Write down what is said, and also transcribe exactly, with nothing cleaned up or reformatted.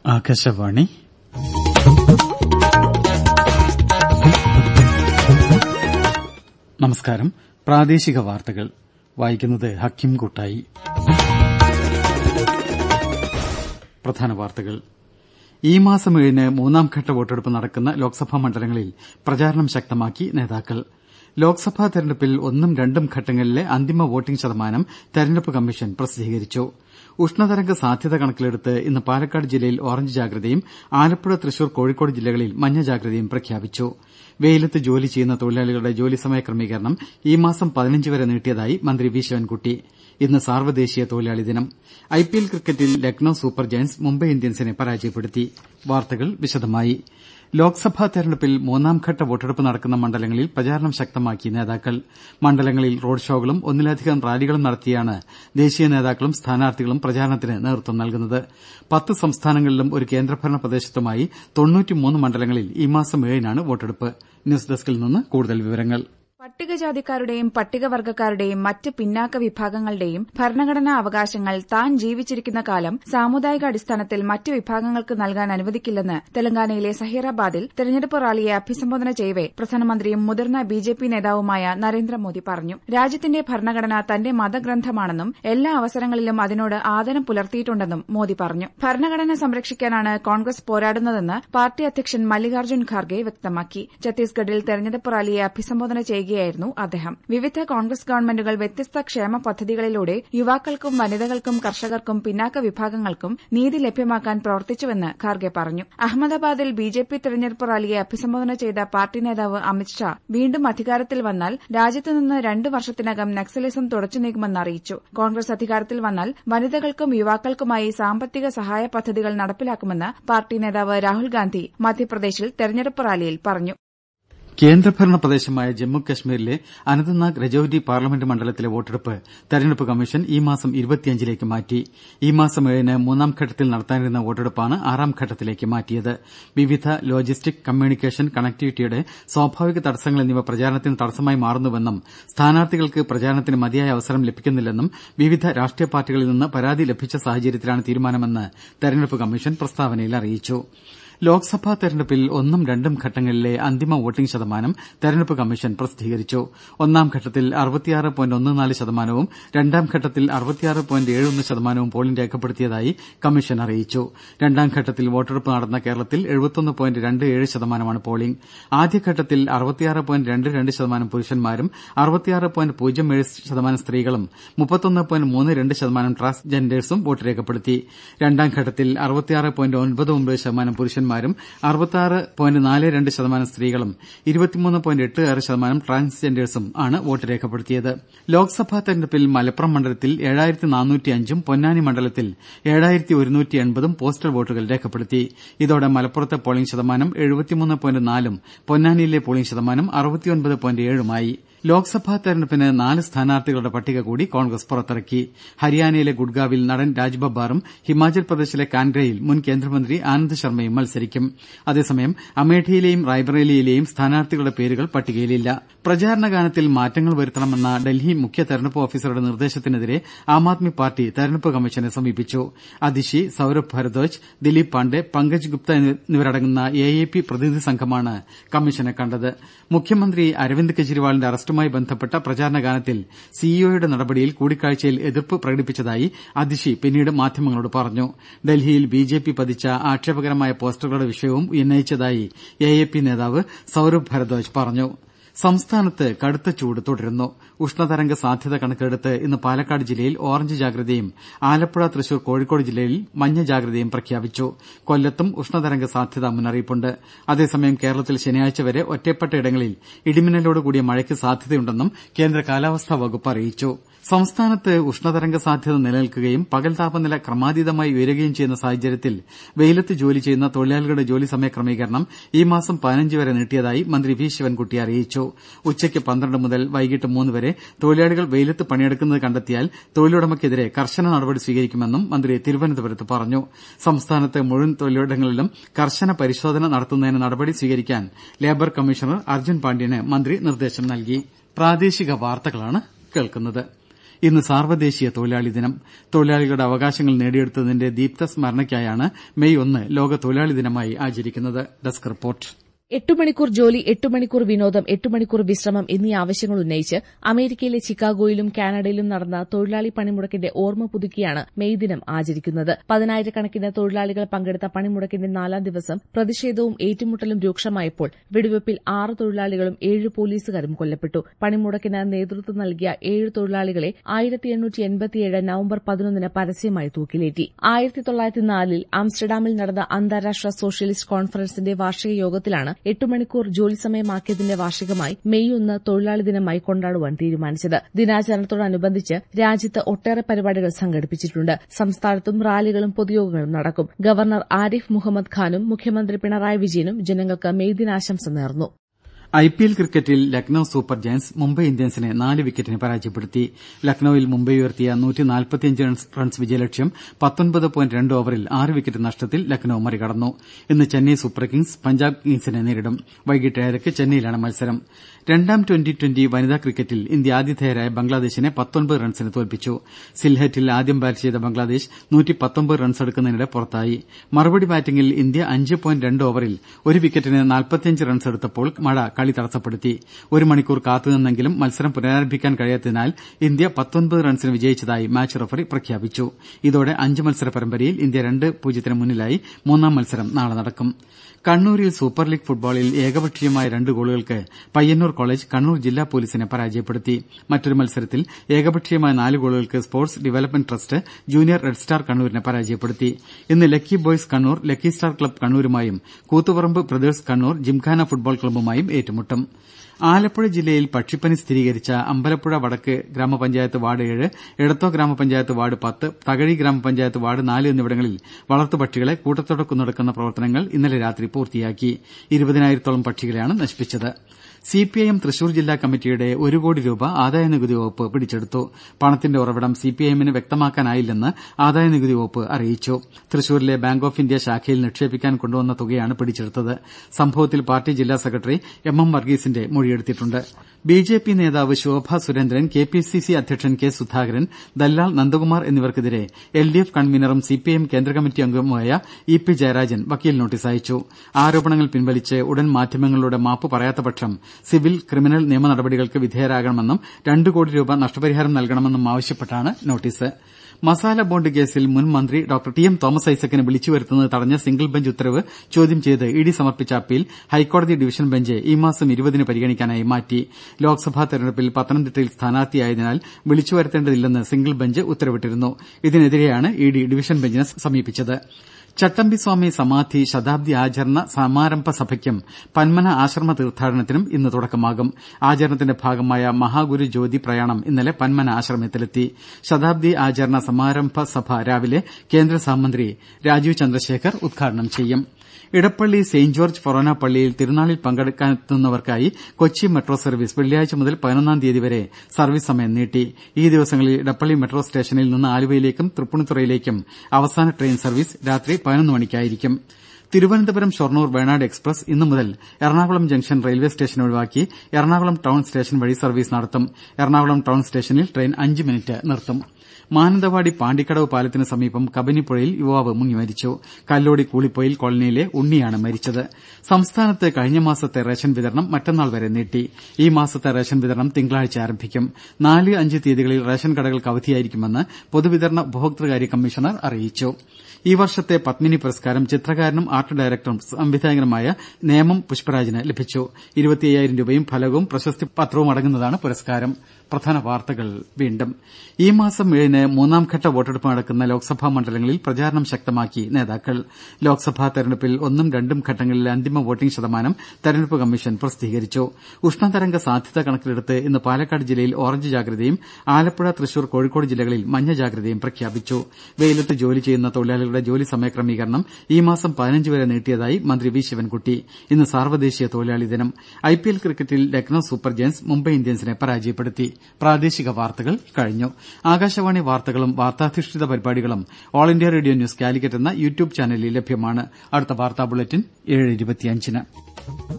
ആകാശവാണി. നമസ്കാരം. പ്രാദേശിക വാർത്തകൾ വായിക്കുന്നത് ഹക്കിം കൂട്ടായി. പ്രധാന വാർത്തകൾ. ഈ മാസം ഏഴിന് മൂന്നാംഘട്ട വോട്ടെടുപ്പ് നടക്കുന്ന ലോക്സഭാ മണ്ഡലങ്ങളിൽ പ്രചാരണം ശക്തമാക്കി നേതാക്കൾ. ലോക്സഭാ തെരഞ്ഞെടുപ്പിൽ ഒന്നും രണ്ടും ഘട്ടങ്ങളിലെ അന്തിമ വോട്ടിംഗ് ശതമാനം തെരഞ്ഞെടുപ്പ് കമ്മീഷൻ പ്രസിദ്ധീകരിച്ചു. ഉഷ്ണതരംഗ സാധ്യത കണക്കിലെടുത്ത് ഇന്ന് പാലക്കാട് ജില്ലയിൽ ഓറഞ്ച് ജാഗ്രതയും ആലപ്പുഴ, തൃശൂർ, കോഴിക്കോട് ജില്ലകളിൽ മഞ്ഞ ജാഗ്രതയും പ്രഖ്യാപിച്ചു. വെയിലത്ത് ജോലി ചെയ്യുന്ന തൊഴിലാളികളുടെ ജോലി സമയ ക്രമീകരണം ഈ മാസം പതിനഞ്ച് വരെ നീട്ടിയതായി മന്ത്രി വി ശിവൻകുട്ടി. ഇന്ന് സാർവ്വദേശീയ തൊഴിലാളി ദിനം. ഐപിഎൽ ക്രിക്കറ്റിൽ ലക്നൌ സൂപ്പർ ജയന്റ്സ് മുംബൈ ഇന്ത്യൻസിനെ പരാജയപ്പെടുത്തി. വാർത്തകൾ വിശദമായി. ലോക്സഭാ തെരഞ്ഞെടുപ്പിൽ മൂന്നാംഘട്ട വോട്ടെടുപ്പ് നടക്കുന്ന മണ്ഡലങ്ങളിൽ പ്രചാരണം ശക്തമാക്കി നേതാക്കൾ. മണ്ഡലങ്ങളിൽ റോഡ് ഷോകളും ഒന്നിലധികം റാലികളും നടത്തിയാണ് ദേശീയ നേതാക്കളും സ്ഥാനാർത്ഥികളും പ്രചാരണത്തിന് നേതൃത്വം നൽകുന്നത്. പത്ത് സംസ്ഥാനങ്ങളിലും ഒരു കേന്ദ്രഭരണ പ്രദേശത്തുമായി തൊണ്ണൂറ്റിമൂന്ന് മണ്ഡലങ്ങളിൽ ഈ മാസം ഏഴിനാണ് വോട്ടെടുപ്പ്. ന്യൂസ് ഡെസ്കിൽ നിന്ന് കൂടുതൽ വിവരങ്ങൾ. പട്ടികജാതിക്കാരുടെയും പട്ടികവർഗ്ഗക്കാരുടെയും മറ്റ് പിന്നാക്ക വിഭാഗങ്ങളുടെയും ഭരണഘടനാ അവകാശങ്ങൾ താൻ ജീവിച്ചിരിക്കുന്ന കാലം സാമുദായിക അടിസ്ഥാനത്തിൽ മറ്റ് വിഭാഗങ്ങൾക്ക് നൽകാൻ അനുവദിക്കില്ലെന്ന് തെലങ്കാനയിലെ സഹീറാബാദിൽ തെരഞ്ഞെടുപ്പ് റാലിയെ അഭിസംബോധന ചെയ്യവെ പ്രധാനമന്ത്രിയും മുതിർന്ന ബിജെപി നേതാവുമായ നരേന്ദ്രമോദി പറഞ്ഞു. രാജ്യത്തിന്റെ ഭരണഘടന തന്റെ മതഗ്രന്ഥമാണെന്നും എല്ലാ അവസരങ്ങളിലും അതിനോട് ആദരം പുലർത്തിയിട്ടുണ്ടെന്നും മോദി പറഞ്ഞു. ഭരണഘടന സംരക്ഷിക്കാനാണ് കോൺഗ്രസ് പോരാടുന്നതെന്ന് പാർട്ടി അധ്യക്ഷൻ മല്ലികാർജ്ജുൻ ഖാർഗെ വ്യക്തമാക്കി. ഛത്തീസ്ഗഡിൽ തെരഞ്ഞെടുപ്പ് റാലിയെ അഭിസംബോധന ചെയ്യുക ായിരുന്നു അദ്ദേഹം. വിവിധ കോൺഗ്രസ് ഗവൺമെന്റുകൾ വ്യത്യസ്ത ക്ഷേമ പദ്ധതികളിലൂടെ യുവാക്കൾക്കും വനിതകൾക്കും കർഷകർക്കും പിന്നാക്ക വിഭാഗങ്ങൾക്കും നീതി ലഭ്യമാക്കാൻ പ്രവർത്തിച്ചുവെന്ന് ഖാർഗെ പറഞ്ഞു. അഹമ്മദാബാദിൽ ബിജെപി തെരഞ്ഞെടുപ്പ് റാലിയെ അഭിസംബോധന ചെയ്ത പാർട്ടി നേതാവ് അമിത്ഷാ വീണ്ടും അധികാരത്തിൽ വന്നാൽ രാജ്യത്തുനിന്ന് രണ്ട് വർഷത്തിനകം നക്സലിസം തുടച്ചു നീക്കുമെന്ന് അറിയിച്ചു. കോൺഗ്രസ് അധികാരത്തിൽ വന്നാൽ വനിതകൾക്കും യുവാക്കൾക്കുമായി സാമ്പത്തിക സഹായ പദ്ധതികൾ നടപ്പിലാക്കുമെന്ന് പാർട്ടി നേതാവ് രാഹുൽ ഗാന്ധി മധ്യപ്രദേശിൽ തെരഞ്ഞെടുപ്പ് റാലിയിൽ പറഞ്ഞു. കേന്ദ്രഭരണ പ്രദേശമായ ജമ്മു കശ്മീരിലെ അനന്ത്നാഗ് രജൌരി പാർലമെന്റ് മണ്ഡലത്തിലെ വോട്ടെടുപ്പ് തെരഞ്ഞെടുപ്പ് കമ്മീഷൻ ഈ മാസം ഇരുപത്തിയഞ്ചിലേക്ക് മാറ്റി. ഈ മാസം ഏഴിന് മൂന്നാം ഘട്ടത്തിൽ നടത്താനിരുന്ന വോട്ടെടുപ്പാണ് ആറാം ഘട്ടത്തിലേക്ക് മാറ്റിയത്. വിവിധ ലോജിസ്റ്റിക്, കമ്മ്യൂണിക്കേഷൻ, കണക്ടിവിറ്റിയുടെ സ്വാഭാവിക തടസ്സങ്ങൾ എന്നിവ പ്രചാരണത്തിന് തടസ്സമായി മാറുന്നുവെന്നും സ്ഥാനാർത്ഥികൾക്ക് പ്രചാരണത്തിന് മതിയായ അവസരം ലഭിക്കുന്നില്ലെന്നും വിവിധ രാഷ്ട്രീയ പാർട്ടികളിൽ നിന്ന് പരാതി ലഭിച്ച സാഹചര്യത്തിലാണ് തീരുമാനമെന്ന് തെരഞ്ഞെടുപ്പ് കമ്മീഷൻ പ്രസ്താവനയിൽ അറിയിച്ചു. ലോക്സഭാ തെരഞ്ഞെടുപ്പിൽ ഒന്നും രണ്ടും ഘട്ടങ്ങളിലെ അന്തിമ വോട്ടിംഗ് ശതമാനം തെരഞ്ഞെടുപ്പ് കമ്മീഷൻ പ്രസിദ്ധീകരിച്ചു. ഒന്നാം ഘട്ടത്തിൽ അറുപത്തിയാറ് പോയിന്റ് ഒന്ന് നാല് ശതമാനവും രണ്ടാം ഘട്ടത്തിൽ അറുപത്തിയാറ് പോയിന്റ് ഏഴ് ഒന്ന് ശതമാനവും പോളിംഗ് രേഖപ്പെടുത്തിയതായി കമ്മീഷൻ അറിയിച്ചു. രണ്ടാം ഘട്ടത്തിൽ വോട്ടെടുപ്പ് നടന്ന കേരളത്തിൽ എഴുപത്തൊന്ന് പോയിന്റ് രണ്ട് ഏഴ് ശതമാനമാണ് പോളിംഗ്. ആദ്യഘട്ടത്തിൽ അറുപത്തിയാറ് പോയിന്റ് രണ്ട് രണ്ട് ശതമാനം പുരുഷന്മാരും അറുപത്തിയാറ് പോയിന്റ് പൂജ്യം ഏഴ് ശതമാനം സ്ത്രീകളും മുപ്പത്തൊന്ന് പോയിന്റ് മൂന്ന് രണ്ട് ശതമാനം ട്രാൻസ്ജെൻഡേഴ്സും വോട്ട് രേഖപ്പെടുത്തി. രണ്ടാം ഘട്ടത്തിൽ അറുപത്തിയാറ് പോയിന്റ് ഒൻപത് ഒമ്പത് ശതമാനം പുരുഷന്മാരും അറുപത്തിയാറ് പോയിന്റ് നാല് രണ്ട് ശതമാനം സ്ത്രീകളും ഇരുപത്തിമൂന്ന് പോയിന്റ് എട്ട് ആറ് ശതമാനം ട്രാൻസ്ജെൻഡേഴ്സും ആണ് വോട്ട് രേഖപ്പെടുത്തിയത്. ലോക്സഭാ തെരഞ്ഞെടുപ്പിൽ മലപ്പുറം മണ്ഡലത്തിൽ ഏഴായിരത്തി നാനൂറ്റി അഞ്ചും പൊന്നാനി മണ്ഡലത്തിൽ ഏഴായിരത്തി ഒരുന്നൂറ്റി എൺപതും പോസ്റ്റൽ വോട്ടുകൾ രേഖപ്പെടുത്തി. ഇതോടെ മലപ്പുറത്തെ പോളിംഗ് ശതമാനം എഴുപത്തിമൂന്ന് പോയിന്റ് നാലും പൊന്നാനിയിലെ പോളിംഗ് ശതമാനം അറുപത്തിയൊൻപത് പോയിന്റ് ഏഴുമായി. ലോക്സഭാ തെരഞ്ഞെടുപ്പിന് നാല് സ്ഥാനാർത്ഥികളുടെ പട്ടിക കൂടി കോൺഗ്രസ് പുറത്തിറക്കി. ഹരിയാനയിലെ ഗുഡ്ഗാവിൽ നടൻ രാജ് ബബ്ബാറും ഹിമാചൽ പ്രദേശിലെ കാൻഗ്രയിൽ മുൻ കേന്ദ്രമന്ത്രി ആനന്ദ് ശർമ്മയും മത്സരിക്കും. അതേസമയം അമേഠിയിലെയും റായ്ബറേലിയിലെയും സ്ഥാനാർത്ഥികളുടെ പേരുകൾ പട്ടികയിലില്ല. പ്രചാരണ ഗാനത്തിൽ മാറ്റങ്ങൾ വരുത്തണമെന്ന ഡൽഹി മുഖ്യ തെരഞ്ഞെടുപ്പ് ഓഫീസറുടെ നിർദ്ദേശത്തിനെതിരെ ആം ആദ്മി പാർട്ടി തെരഞ്ഞെടുപ്പ് കമ്മീഷനെ സമീപിച്ചു. അതിഷി, സൌരഭ് ഭരദ്വാജ്, ദിലീപ് പാണ്ഡെ, പങ്കജ് ഗുപ്ത എന്നിവരടങ്ങുന്ന എ എ പി പ്രതിനിധി സംഘമാണ് കമ്മീഷനെ കണ്ടത്. മുഖ്യമന്ത്രി അരവിന്ദ് കെജ്രിവാളിന്റെ അറസ്റ്റുമായി ബന്ധപ്പെട്ട പ്രചാരണ ഗാനത്തിൽ സിഇഒയുടെ നടപടിയിൽ കൂടിക്കാഴ്ചയിൽ എതിർപ്പ് പ്രകടിപ്പിച്ചതായി അതിഷി പിന്നീട് മാധ്യമങ്ങളോട് പറഞ്ഞു. ഡൽഹിയിൽ ബിജെപി പതിച്ച ആക്ഷേപകരമായ പോസ്റ്ററുകളുടെ വിഷയവും ഉന്നയിച്ചതായി എ എ പി നേതാവ് സൌരഭ് ഭരദ്വാജ് പറഞ്ഞു. സംസ്ഥാനത്ത് കടുത്ത ചൂട് തുടരുന്നു. ഉഷ്ണതരംഗ സാധ്യത കണക്കിലെടുത്ത് ഇന്ന് പാലക്കാട് ജില്ലയിൽ ഓറഞ്ച് ജാഗ്രതയും ആലപ്പുഴ, തൃശൂർ, കോഴിക്കോട് ജില്ലയിൽ മഞ്ഞ ജാഗ്രതയും പ്രഖ്യാപിച്ചു. കൊല്ലത്തും ഉഷ്ണതരംഗ സാധ്യതാ മുന്നറിയിപ്പുണ്ട്. അതേസമയം കേരളത്തിൽ ശനിയാഴ്ച വരെ ഒറ്റപ്പെട്ട ഇടങ്ങളിൽ ഇടിമിന്നലോടുകൂടിയ മഴയ്ക്ക് സാധ്യതയുണ്ടെന്നും കേന്ദ്ര കാലാവസ്ഥാ വകുപ്പ് അറിയിച്ചു. സംസ്ഥാനത്ത് ഉഷ്ണതരംഗ സാധ്യത നിലനിൽക്കുകയും പകൽ താപനില ക്രമാതീതമായി ഉയരുകയും ചെയ്യുന്ന സാഹചര്യത്തിൽ വെയിലത്ത് ജോലി ചെയ്യുന്ന തൊഴിലാളികളുടെ ജോലി സമയ ക്രമീകരണം ഈ മാസം പതിനഞ്ച് വരെ നീട്ടിയതായി മന്ത്രി വി ശിവൻകുട്ടി അറിയിച്ചു. ഉച്ചയ്ക്ക് പന്ത്രണ്ട് മുതൽ വൈകിട്ട് മൂന്ന് വരെ തൊഴിലാളികൾ വെയിലത്ത് പണിയെടുക്കുന്നത് കണ്ടെത്തിയാൽ തൊഴിലുടമയ്ക്കെതിരെ കർശന നടപടി സ്വീകരിക്കുമെന്നും മന്ത്രി തിരുവനന്തപുരത്ത് പറഞ്ഞു. സംസ്ഥാനത്ത് മുഴുവൻ തൊഴിലിടങ്ങളിലും കർശന പരിശോധന നടത്തുന്നതിന് നടപടി സ്വീകരിക്കാൻ ലേബർ കമ്മീഷണർ അർജുൻ പാണ്ഡ്യന് മന്ത്രി നിർദ്ദേശം നൽകി. പ്രാദേശിക വാർത്തകളാണ് കേൾക്കുന്നത്. ഇന്ന് സാർവദേശീയ തൊഴിലാളി ദിനം. തൊഴിലാളികളുടെ അവകാശങ്ങൾ നേടിയെടുത്തതിന്റെ ദീപ്ത സ്മരണയ്ക്കായാണ് മെയ് ഒന്ന് ലോക തൊഴിലാളി ദിനമായി ആചരിക്കുന്നത്. Desk report. എട്ടു മണിക്കൂർ ജോലി, എട്ടു മണിക്കൂർ വിനോദം, എട്ടു മണിക്കൂർ വിശ്രമം എന്നീ ആവശ്യങ്ങൾ ഉന്നയിച്ച് അമേരിക്കയിലെ ചിക്കാഗോയിലും കാനഡയിലും നടന്ന തൊഴിലാളി പണിമുടക്കിന്റെ ഓർമ്മ പുതുക്കിയാണ് മെയ് ദിനം ആചരിക്കുന്നത്. പതിനായിരക്കണക്കിന് തൊഴിലാളികൾ പങ്കെടുത്ത പണിമുടക്കിന്റെ നാലാം ദിവസം പ്രതിഷേധവും ഏറ്റുമുട്ടലും രൂക്ഷമായപ്പോൾ വെടിവെപ്പിൽ ആറ് തൊഴിലാളികളും ഏഴ് പോലീസുകാരും കൊല്ലപ്പെട്ടു. പണിമുടക്കിന് നേതൃത്വം നൽകിയ ഏഴ് തൊഴിലാളികളെ ആയിരത്തി എണ്ണൂറ്റി എൺപത്തിയേഴ് നവംബർ പതിനൊന്നിന് പരസ്യമായി തൂക്കിലേറ്റി. ആയിരത്തി തൊള്ളായിരത്തി നാലിൽ ആംസ്റ്റർഡാമിൽ നടന്ന അന്താരാഷ്ട്ര സോഷ്യലിസ്റ്റ് കോൺഫറൻസിന്റെ വാർഷിക യോഗത്തിലാണ് എട്ടു മണിക്കൂർ ജോലി സമയമാക്കിയതിന്റെ വാർഷികമായി മെയ് ഒന്ന് തൊഴിലാളി ദിനമായി കൊണ്ടാടുവാൻ തീരുമാനിച്ചത്. ദിനാചരണത്തോടനുബന്ധിച്ച് രാജ്യത്ത് ഒട്ടേറെ പരിപാടികൾ സംഘടിപ്പിച്ചിട്ടുണ്ട്. സംസ്ഥാനത്തും റാലികളും പൊതുയോഗങ്ങളും നടക്കും. ഗവർണർ ആരിഫ് മുഹമ്മദ് ഖാനും മുഖ്യമന്ത്രി പിണറായി വിജയനും ജനങ്ങൾക്ക് മെയ് ദിനാശംസ നേർന്നു. ഐപിഎൽ ക്രിക്കറ്റിൽ ലക്നൌ സൂപ്പർ ജയന്റ്സ് മുംബൈ ഇന്ത്യൻസിനെ നാല് വിക്കറ്റിന് പരാജയപ്പെടുത്തി. ലക്നൌവിൽ മുംബൈ ഉയർത്തിയ നൂറ്റി നാൽപ്പത്തിയഞ്ച് റൺസ് വിജയലക്ഷ്യം പത്തൊൻപത് പോയിന്റ് രണ്ട് ഓവറിൽ ആറ് വിക്കറ്റ് നഷ്ടത്തിൽ ലക്നൌ മറികടന്നു. ഇന്ന് ചെന്നൈ സൂപ്പർ കിങ്സ് പഞ്ചാബ് കിങ്സിനെ നേരിടും. വൈകിട്ട് ഏഴരയ്ക്ക് ചെന്നൈയിലാണ് മത്സരം. രണ്ടാം ട്വന്റി ട്വന്റി വനിതാ ക്രിക്കറ്റിൽ ഇന്ത്യ ആതിഥേയരായ ബംഗ്ലാദേശിനെ പത്തൊൻപത് റൺസിന് തോൽപ്പിച്ചു. സിൽഹറ്റിൽ ആദ്യം ബാറ്റ് ചെയ്ത ബംഗ്ലാദേശ് നൂറ്റി പത്തൊൻപത് റൺസെടുക്കുന്നതിനിടെ പുറത്തായി. മറുപടി ബാറ്റിംഗിൽ ഇന്ത്യ അഞ്ച് പോയിന്റ് രണ്ട് ഓവറിൽ ഒരു വിക്കറ്റിന് നാൽപ്പത്തിയഞ്ച് റൺസെടുത്തപ്പോൾ മഴ കളി തടസ്സപ്പെടുത്തി. ഒരു മണിക്കൂർ കാത്തുനിന്നെങ്കിലും മത്സരം പുനരാരംഭിക്കാൻ കഴിയാത്തതിനാൽ ഇന്ത്യ പത്തൊൻപത് റൺസിന് വിജയിച്ചതായി മാച്ച് റഫറി പ്രഖ്യാപിച്ചു. ഇതോടെ അഞ്ച് മത്സര പരമ്പരയിൽ ഇന്ത്യ രണ്ട് പൂജ്യത്തിന് മുന്നിലായി. മൂന്നാം മത്സരം നാളെ നടക്കും. കണ്ണൂരിൽ സൂപ്പർ ലീഗ് ഫുട്ബോളിൽ ഏകപക്ഷീയമായ രണ്ട് ഗോളുകൾക്ക് പയ്യന്നൂർ കോളേജ് കണ്ണൂർ ജില്ലാ പോലീസിനെ പരാജയപ്പെടുത്തി. മറ്റൊരു മത്സരത്തിൽ ഏകപക്ഷീയമായ നാല് ഗോളുകൾക്ക് sports development trust junior red star കണ്ണൂരിനെ പരാജയപ്പെടുത്തി. ഇന്ന് lucky boys Kannur lucky star club കണ്ണൂരുമായും Koothuparamba brothers Kannur gymkhana football ക്ലബ്ബുമായും ഏറ്റുമുട്ടും. ആലപ്പുഴ ജില്ലയിൽ പക്ഷിപ്പനി സ്ഥിരീകരിച്ച അമ്പലപ്പുഴ വടക്ക് ഗ്രാമപഞ്ചായത്ത് വാർഡ് ഏഴ്, എടത്തോ ഗ്രാമപഞ്ചായത്ത് വാർഡ് പത്ത്, തകഴി ഗ്രാമപഞ്ചായത്ത് വാർഡ് നാല് എന്നിവിടങ്ങളിൽ വളർത്തുപക്ഷികളെ കൂട്ടത്തോടെ കൊന്നൊടുക്കുന്ന പ്രവർത്തനങ്ങൾ ഇന്നലെ രാത്രി പൂർത്തിയാക്കി. ഇരുപതിനായിരത്തോളം പക്ഷികളെയാണ് നശിപ്പിച്ചത്. സിപിഐഎം തൃശൂർ ജില്ലാ കമ്മിറ്റിയുടെ ഒരു കോടി രൂപ ആദായനികുതി വകുപ്പ് പിടിച്ചെടുത്തു. പണത്തിന്റെ ഉറവിടം സിപിഐഎമ്മിന് വ്യക്തമാക്കാനായില്ലെന്ന് ആദായനികുതി വകുപ്പ് അറിയിച്ചു. തൃശൂരിലെ ബാങ്ക് ഓഫ് ഇന്ത്യ ശാഖയിൽ നിക്ഷേപിക്കാൻ കൊണ്ടുവന്ന തുകയാണ് പിടിച്ചെടുത്തത്. സംഭവത്തിൽ പാർട്ടി ജില്ലാ സെക്രട്ടറി എം എം വർഗീസിന്റെ മൊഴിയെടുത്തിട്ടുണ്ട്. ബിജെപി നേതാവ് ശോഭ സുരേന്ദ്രൻ, കെപിസിസി അധ്യക്ഷൻ കെ സുധാകരൻ, ദല്ലാൽ നന്ദകുമാർ എന്നിവർക്കെതിരെ എൽഡിഎഫ് കൺവീനറും സിപിഐഎം കേന്ദ്ര കമ്മിറ്റി അംഗവുമായ ഇ പി ജയരാജൻ വക്കീൽ നോട്ടീസ് അയച്ചു. ആരോപണങ്ങൾ പിൻവലിച്ച് ഉടൻ മാധ്യമങ്ങളിലൂടെ മാപ്പ് പറയാത്ത പക്ഷം സിവിൽ ക്രിമിനൽ നിയമ നടപടികൾക്ക് വിധേയരാകണമെന്നും രണ്ട് കോടി രൂപ നഷ്ടപരിഹാരം നൽകണമെന്നും ആവശ്യപ്പെട്ടാണ് നോട്ടീസ്. മസാല ബോണ്ട് കേസിൽ മുൻ മന്ത്രി ഡോക്ടർ ടി എം തോമസ് ഐസക്കിനെ വിളിച്ചുവരുത്തുന്നത് തടഞ്ഞ സിംഗിൾ ബെഞ്ച് ഉത്തരവ് ചോദ്യം ചെയ്ത് ഇഡി സമർപ്പിച്ച അപ്പീൽ ഹൈക്കോടതി ഡിവിഷൻ ബെഞ്ച് ഈ മാസം ഇരുപതിന് പരിഗണിക്കാനായി മാറ്റി. ലോക്സഭാ തെരഞ്ഞെടുപ്പിൽ പത്തനംതിട്ടയിൽ സ്ഥാനാർത്ഥിയായതിനാൽ വിളിച്ചുവരുത്തേണ്ടതില്ലെന്ന് സിംഗിൾ ബെഞ്ച് ഉത്തരവിട്ടിരുന്നു. ഇതിനെതിരെയാണ് ഇഡി ഡിവിഷൻ ബെഞ്ചിനെ സമീപിച്ചത്. ചട്ടമ്പിസ്വാമി സമാധി ശതാബ്ദി ആചരണ സമാരംഭ സഭയ്ക്കും പന്മന ആശ്രമ തീർത്ഥാടനത്തിനും ഇന്ന് തുടക്കമാകും. ആചരണത്തിന്റെ ഭാഗമായ മഹാഗുരു ജ്യോതി പ്രയാണം ഇന്നലെ പന്മന ആശ്രമത്തിലെത്തി. ശതാബ്ദി ആചരണ സമാരംഭ സഭ രാവിലെ കേന്ദ്ര സഹമന്ത്രി രാജീവ് ചന്ദ്രശേഖർ ഉദ്ഘാടനം ചെയ്യും. ഇടപ്പള്ളി സെന്റ് ജോർജ് ഫൊറോന പള്ളിയിൽ തിരുനാളിൽ പങ്കെടുക്കാനെത്തുന്നവർക്കായി കൊച്ചി മെട്രോ സർവീസ് വെള്ളിയാഴ്ച മുതൽ പതിനൊന്നാം തീയതി വരെ സർവീസ് സമയം നീട്ടി. ഈ ദിവസങ്ങളിൽ ഇടപ്പള്ളി മെട്രോ സ്റ്റേഷനിൽ നിന്ന് ആലുവയിലേക്കും തൃപ്പൂണിത്തുറയിലേക്കും അവസാന ട്രെയിൻ സർവീസ് രാത്രി പതിനൊന്ന് മണിക്കായിരിക്കും. തിരുവനന്തപുരം ഷൊർണൂർ വേണാട് എക്സ്പ്രസ് ഇന്നു മുതൽ എറണാകുളം ജംഗ്ഷൻ റെയിൽവേ സ്റ്റേഷൻ ഒഴിവാക്കി എറണാകുളം ടൌൺ സ്റ്റേഷൻ വഴി സർവീസ് നടത്തും. എറണാകുളം ടൌൺ സ്റ്റേഷനിൽ ട്രെയിൻ അഞ്ച് മിനിറ്റ് നിർത്തും. മാനന്തവാടി പാണ്ടിക്കടവ് പാലത്തിന് സമീപം കബനിപ്പുഴയിൽ യുവാവ് മുങ്ങിമരിച്ചു. കല്ലോടി കൂളിപ്പൊയിൽ കോളനിയിലെ ഉണ്ണിയാണ് മരിച്ചത്. സംസ്ഥാനത്ത് കഴിഞ്ഞ മാസത്തെ റേഷൻ വിതരണം മറ്റന്നാൾ വരെ നീട്ടി. ഈ മാസത്തെ റേഷൻ വിതരണം തിങ്കളാഴ്ച ആരംഭിക്കും. നാല് അഞ്ച് തീയതികളിൽ റേഷൻ കടകൾക്ക് അവധിയായിരിക്കുമെന്ന് പൊതുവിതരണ ഉപഭോക്തൃകാര്യ കമ്മീഷണർ അറിയിച്ചു. ഈ വർഷത്തെ പത്മിനി പുരസ്കാരം ചിത്രകാരനും ആർട്ട് ഡയറക്ടറും സംവിധായകനുമായ നേമം പുഷ്പരാജിന് ലഭിച്ചു. ഇരുപത്തിയ്യായിരം രൂപയും ഫലകവും പ്രശസ്തി പത്രവും അടങ്ങുന്നതാണ് പുരസ്കാരം. പ്രധാന വാർത്തകൾ വീണ്ടും. ഈ മാസം ഏഴിന് മൂന്നാംഘട്ട വോട്ടെടുപ്പ് നടക്കുന്ന ലോക്സഭാ മണ്ഡലങ്ങളിൽ പ്രചാരണം ശക്തമാക്കി നേതാക്കൾ. ലോക്സഭാ തെരഞ്ഞെടുപ്പിൽ ഒന്നും രണ്ടും ഘട്ടങ്ങളിലെ അന്തിമ വോട്ടിംഗ് ശതമാനം തെരഞ്ഞെടുപ്പ് കമ്മീഷൻ പ്രസിദ്ധീകരിച്ചു. ഉഷ്ണതരംഗ സാധ്യത കണക്കിലെടുത്ത് ഇന്ന് പാലക്കാട് ജില്ലയിൽ ഓറഞ്ച് ജാഗ്രതയും ആലപ്പുഴ, തൃശൂർ, കോഴിക്കോട് ജില്ലകളിൽ മഞ്ഞ ജാഗ്രതയും പ്രഖ്യാപിച്ചു. വെയിലത്ത് ജോലി ചെയ്യുന്ന തൊഴിലാളികളുടെ ജോലി സമയ ക്രമീകരണം ഈ മാസം പതിനഞ്ച് വരെ നീട്ടിയതായി മന്ത്രി വി ശിവൻകുട്ടി. ഇന്ന് സാർവദേശീയ തൊഴിലാളി ദിനം. ഐപിഎൽ ക്രിക്കറ്റിൽ ലക്നൌ സൂപ്പർ ജയന്റ്സ് മുംബൈ ഇന്ത്യൻസിനെ പരാജയപ്പെടുത്തി. പ്രാദേശിക വാർത്തകൾ കഴിഞ്ഞു. ആകാശവാണി വാർത്തകളും വാർത്താധിഷ്ഠിത പരിപാടികളും all India radio news Calicut എന്ന യൂട്യൂബ് ചാനലിൽ ലഭ്യമാണ്. അടുത്ത വാർത്താ ബുള്ളറ്റിൻ ഏഴ് ഇരുപത്തിയഞ്ചിന്.